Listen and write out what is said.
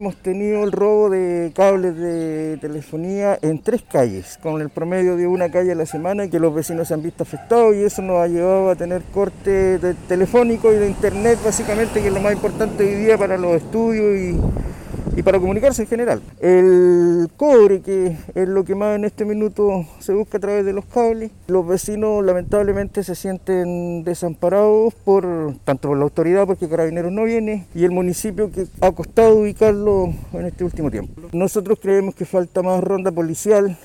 Hemos tenido el robo de cables de telefonía en 3 calles, con el promedio de una calle a la semana, que los vecinos se han visto afectados y eso nos ha llevado a tener corte telefónico y de internet, básicamente, que es lo más importante hoy día para los estudios y para comunicarse en general. El cobre, que es lo que más en este minuto se busca a través de los cables, los vecinos lamentablemente se sienten desamparados tanto por la autoridad, porque Carabineros no viene, y el municipio, que ha costado ubicarlo en este último tiempo. Nosotros creemos que falta más ronda policial,